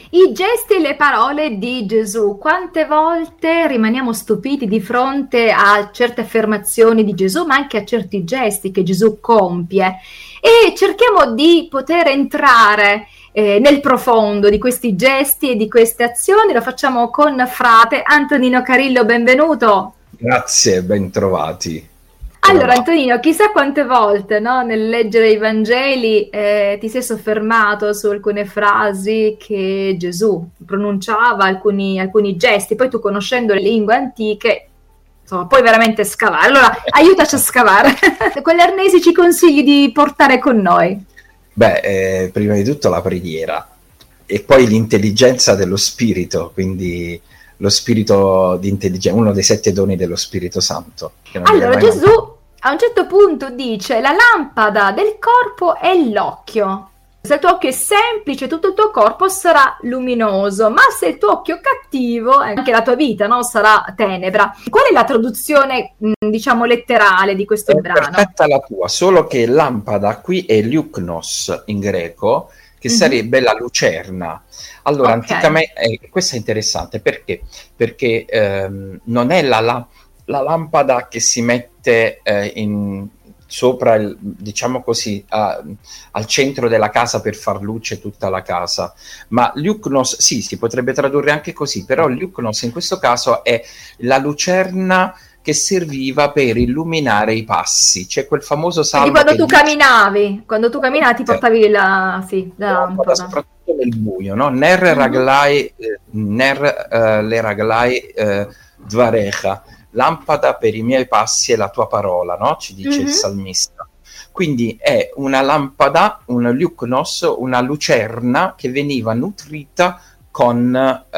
I gesti e le parole di Gesù. Quante volte rimaniamo stupiti di fronte a certe affermazioni di Gesù, ma anche a certi gesti che Gesù compie, e cerchiamo di poter entrare nel profondo di questi gesti e di queste azioni. Lo facciamo con frate Antonino Carillo, benvenuto. Grazie, ben trovati. Allora, Antonino, chissà quante volte, no, nel leggere i Vangeli ti sei soffermato su alcune frasi che Gesù pronunciava, alcuni gesti, poi tu, conoscendo le lingue antiche, insomma, puoi veramente scavare. Allora, aiutaci a scavare. Quali arnesi ci consigli di portare con noi? Beh, prima di tutto la preghiera e poi l'intelligenza dello Spirito, quindi lo spirito di intelligenza, uno dei 7 doni dello Spirito Santo. Allora, Gesù a un certo punto dice: la lampada del corpo è l'occhio. Se il tuo occhio è semplice, tutto il tuo corpo sarà luminoso, ma se il tuo occhio è cattivo, anche la tua vita, no, sarà tenebra. Qual è la traduzione, diciamo, letterale di questo brano? Perfetta la tua, solo che lampada qui è liuknos in greco, che sarebbe la lucerna. Allora, anticamente, questo è interessante perché non è la lampada che si mette sopra, diciamo così, al centro della casa per far luce tutta la casa, ma liuknos, sì, si potrebbe tradurre anche così, però liuknos in questo caso è la lucerna che serviva per illuminare i passi. C'è quel famoso salmo quando tu camminavi ti portavi la lampada, soprattutto nel buio, no? Ner raglai le raglai dvarecha, lampada per i miei passi è la tua parola, no? Ci dice il salmista. Quindi è una lampada, un liuknos, una lucerna che veniva nutrita con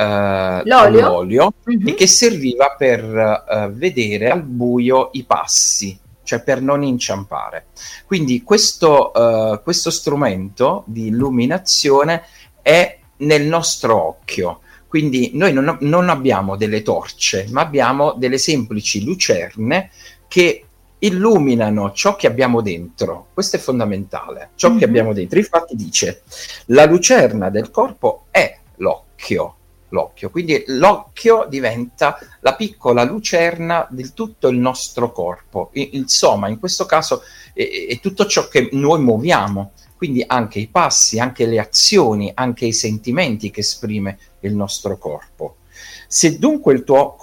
l'olio e che serviva per vedere al buio i passi, cioè per non inciampare. Quindi questo strumento di illuminazione è nel nostro occhio. Quindi noi non abbiamo delle torce, ma abbiamo delle semplici lucerne che illuminano ciò che abbiamo dentro. Questo è fondamentale, ciò che abbiamo dentro. Infatti dice, la lucerna del corpo è l'occhio. Quindi l'occhio diventa la piccola lucerna di tutto il nostro corpo. Insomma, in questo caso è tutto ciò che noi muoviamo, quindi anche i passi, anche le azioni, anche i sentimenti che esprime il nostro corpo. Se dunque il tuo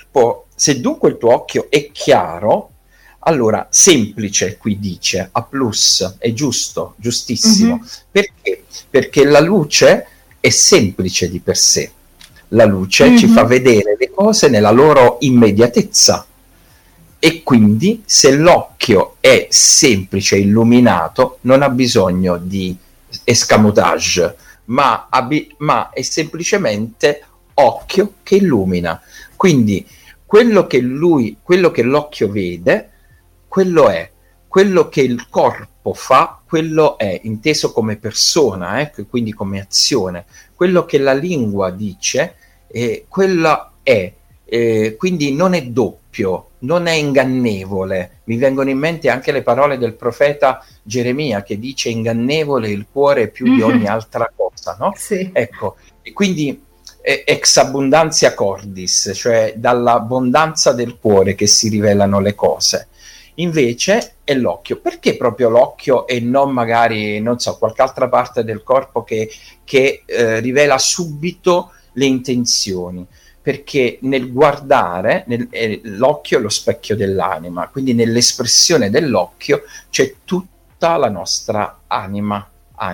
occhio è chiaro, allora semplice, qui dice, a plus, è giusto, giustissimo. Perché? Perché la luce è semplice di per sé. La luce ci fa vedere le cose nella loro immediatezza. E quindi se l'occhio è semplice, illuminato, non ha bisogno di escamotage, ma è semplicemente occhio che illumina. Quindi quello che l'occhio vede, quello è. Quello che il corpo fa, quello è, inteso come persona, quindi come azione. Quello che la lingua dice, quello è. Quindi non è doppio, non è ingannevole. Mi vengono in mente anche le parole del profeta Geremia che dice: ingannevole il cuore più di ogni altra cosa, no? Sì. Ecco, e quindi ex abundantia cordis, cioè dall'abbondanza del cuore che si rivelano le cose. Invece è l'occhio. Perché proprio l'occhio e non magari, non so, qualche altra parte del corpo che rivela subito le intenzioni? Perché nel guardare, l'occhio è lo specchio dell'anima, quindi nell'espressione dell'occhio c'è tutta la nostra anima.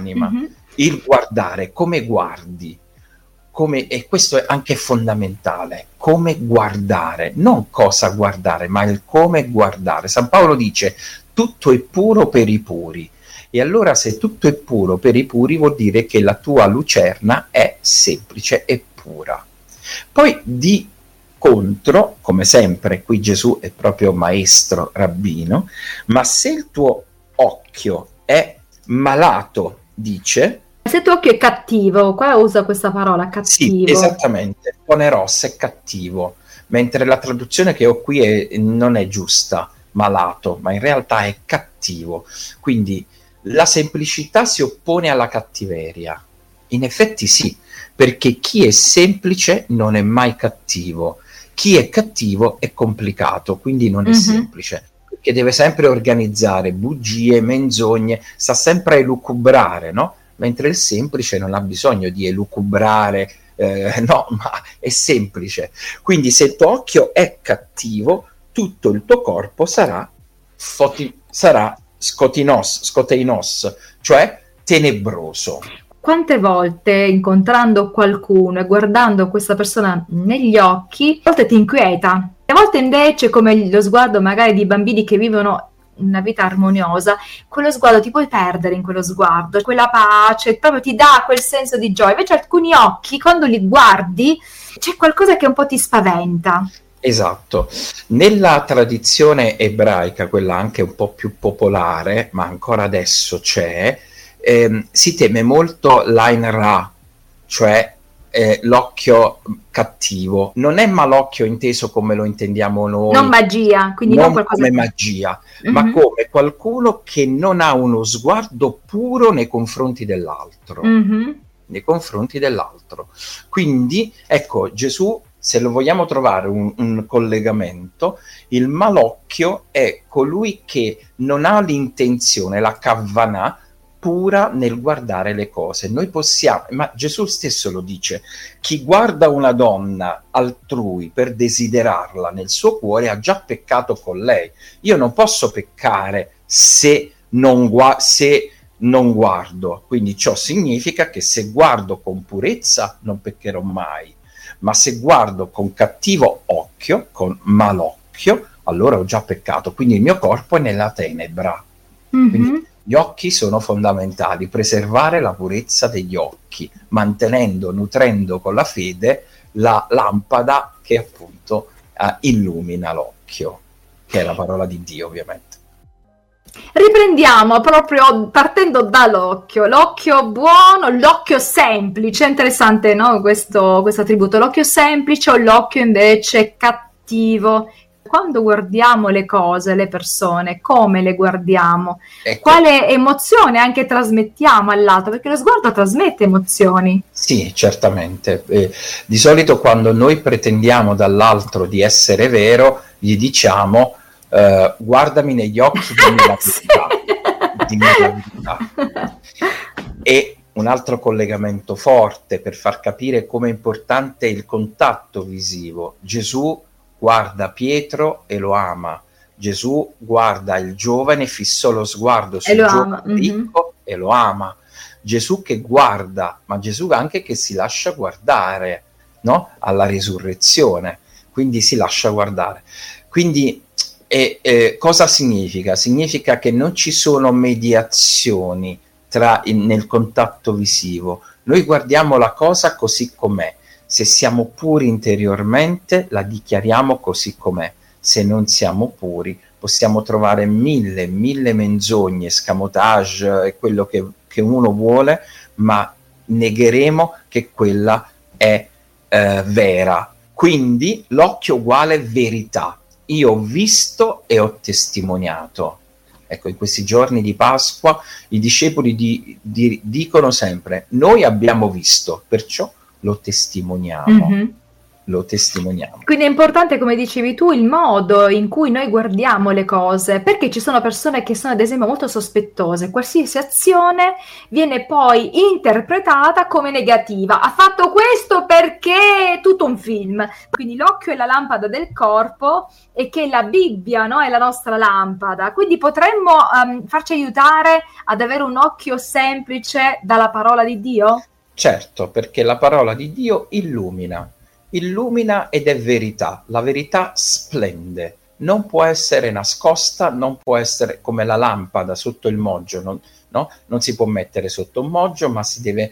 Il guardare, come guardi, e questo è anche fondamentale, come guardare, non cosa guardare, ma il come guardare. San Paolo dice: tutto è puro per i puri. E allora, se tutto è puro per i puri, vuol dire che la tua lucerna è semplice e pura. Poi di contro, come sempre, qui Gesù è proprio maestro, rabbino, ma se il tuo occhio è malato, dice... Se il tuo occhio è cattivo, qua usa questa parola, cattivo. Sì, esattamente, poneros è cattivo, mentre la traduzione che ho qui non è giusta, malato, ma in realtà è cattivo. Quindi la semplicità si oppone alla cattiveria. In effetti sì, perché chi è semplice non è mai cattivo, chi è cattivo è complicato, quindi non è semplice, perché deve sempre organizzare bugie, menzogne, sta sempre a elucubrare, no? Mentre il semplice non ha bisogno di elucubrare, no, ma è semplice. Quindi se il tuo occhio è cattivo, tutto il tuo corpo sarà scoteinos, cioè tenebroso. Quante volte incontrando qualcuno e guardando questa persona negli occhi, a volte ti inquieta, a volte invece, come lo sguardo magari di bambini che vivono una vita armoniosa, quello sguardo ti puoi perdere in quello sguardo, quella pace, proprio ti dà quel senso di gioia. Invece alcuni occhi, quando li guardi, c'è qualcosa che un po' ti spaventa. Esatto. Nella tradizione ebraica, quella anche un po' più popolare, ma ancora adesso c'è, si teme molto l'Ain Ra, cioè l'occhio cattivo. Non è malocchio inteso come lo intendiamo noi, non magia, quindi non qualcosa come magia, ma come qualcuno che non ha uno sguardo puro nei confronti dell'altro. Nei confronti dell'altro. Quindi, ecco, Gesù, se lo vogliamo trovare un collegamento, il malocchio è colui che non ha l'intenzione, la kavvanà, pura nel guardare le cose. Noi possiamo, ma Gesù stesso lo dice, chi guarda una donna altrui per desiderarla nel suo cuore ha già peccato con lei. Io non posso peccare se non guardo, quindi ciò significa che se guardo con purezza non peccherò mai, ma se guardo con cattivo occhio, con malocchio, allora ho già peccato, quindi il mio corpo è nella tenebra. Quindi gli occhi sono fondamentali, preservare la purezza degli occhi, nutrendo con la fede la lampada che appunto illumina l'occhio, che è la parola di Dio, ovviamente. Riprendiamo proprio partendo dall'occhio, l'occhio buono, l'occhio semplice, interessante, no? Questo attributo, l'occhio semplice o l'occhio invece cattivo. Quando guardiamo le cose, le persone, come le guardiamo? Ecco. Quale emozione anche trasmettiamo all'altro? Perché lo sguardo trasmette emozioni. Sì, certamente. Di solito quando noi pretendiamo dall'altro di essere vero, gli diciamo guardami negli occhi, dimmi la verità. E un altro collegamento forte per far capire come è importante il contatto visivo. Gesù guarda Pietro e lo ama. Gesù guarda il giovane, fissò lo sguardo sul giovane ricco e lo ama. Gesù che guarda, ma Gesù anche che si lascia guardare, no? Alla risurrezione, quindi si lascia guardare. Quindi cosa significa? Significa che non ci sono mediazioni nel contatto visivo. Noi guardiamo la cosa così com'è. Se siamo puri interiormente, la dichiariamo così com'è. Se non siamo puri, possiamo trovare mille menzogne, escamotage e quello che uno vuole, ma negheremo che quella è vera. Quindi l'occhio uguale verità. Io ho visto e ho testimoniato. Ecco, in questi giorni di Pasqua i discepoli dicono sempre: noi abbiamo visto, perciò lo testimoniamo. Lo testimoniamo. Quindi è importante, come dicevi tu, il modo in cui noi guardiamo le cose, perché ci sono persone che sono ad esempio molto sospettose, qualsiasi azione viene poi interpretata come negativa, ha fatto questo perché è tutto un film, quindi l'occhio è la lampada del corpo e che la Bibbia, no, è la nostra lampada, quindi potremmo farci aiutare ad avere un occhio semplice dalla parola di Dio? Certo, perché la parola di Dio illumina ed è verità. La verità splende, non può essere nascosta, non può essere come la lampada sotto il moggio, non si può mettere sotto un moggio, ma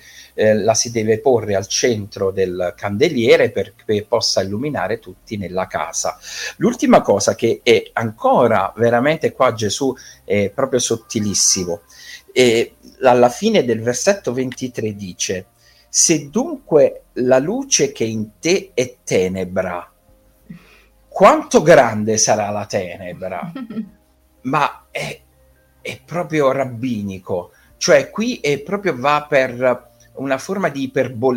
la si deve porre al centro del candeliere perché possa illuminare tutti nella casa. L'ultima cosa che è ancora veramente qua Gesù è proprio sottilissimo, e alla fine del versetto 23 dice: se dunque la luce che in te è tenebra, quanto grande sarà la tenebra? Ma è proprio rabbinico, cioè qui è proprio va per una forma di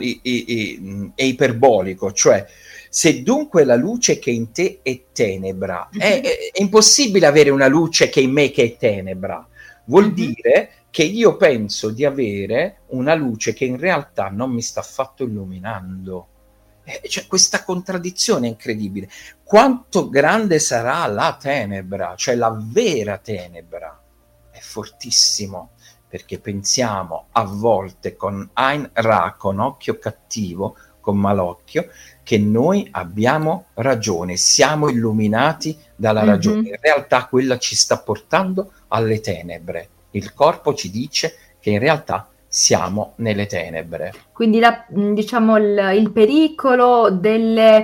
è iperbolico, cioè se dunque la luce che in te è tenebra, è impossibile avere una luce che in me che è tenebra, vuol dire che io penso di avere una luce che in realtà non mi sta affatto illuminando. Cioè, questa contraddizione è incredibile. Quanto grande sarà la tenebra, cioè la vera tenebra, è fortissimo, perché pensiamo a volte con Ain Ra, con occhio cattivo, con malocchio, che noi abbiamo ragione, siamo illuminati dalla ragione. In realtà quella ci sta portando alle tenebre. Il corpo ci dice che in realtà siamo nelle tenebre. Quindi diciamo il pericolo delle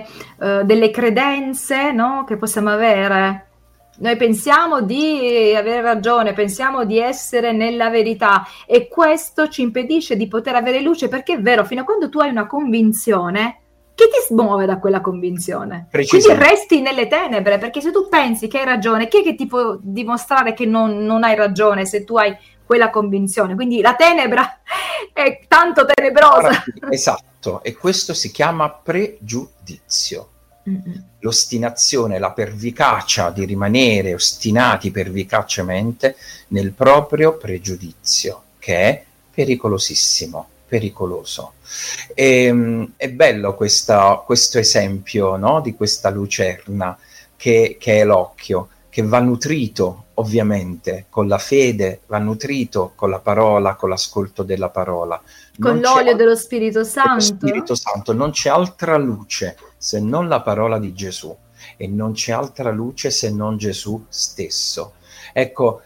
credenze, no? Che possiamo avere. Noi pensiamo di avere ragione, pensiamo di essere nella verità e questo ci impedisce di poter avere luce, perché è vero, fino a quando tu hai una convinzione, chi ti smuove da quella convinzione? Quindi resti nelle tenebre, perché se tu pensi che hai ragione, chi è che ti può dimostrare che non hai ragione se tu hai quella convinzione? Quindi la tenebra è tanto tenebrosa. Esatto, e questo si chiama pregiudizio. L'ostinazione, la pervicacia di rimanere ostinati pervicacemente nel proprio pregiudizio, che è pericolosissimo, pericoloso. È bello questo esempio, no? Di questa lucerna che è l'occhio, che va nutrito ovviamente con la fede, va nutrito con la parola, con l'ascolto della parola. Con l'olio dello Spirito Santo. Dello Spirito Santo, non c'è altra luce se non la parola di Gesù, e non c'è altra luce se non Gesù stesso. Ecco,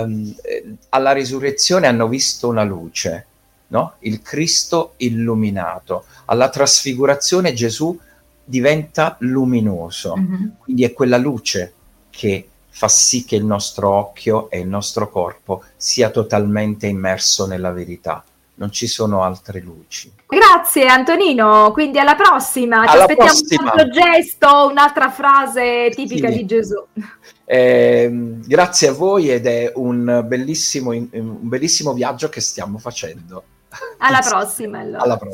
alla risurrezione hanno visto una luce, no? Il Cristo illuminato. Alla trasfigurazione Gesù diventa luminoso, quindi è quella luce che fa sì che il nostro occhio e il nostro corpo sia totalmente immerso nella verità. Non ci sono altre luci. Grazie Antonino, quindi alla prossima. Ci aspettiamo un altro gesto, un'altra frase tipica di Gesù. Grazie a voi, ed è un bellissimo viaggio che stiamo facendo. Alla prossima. Allora. Alla prossima.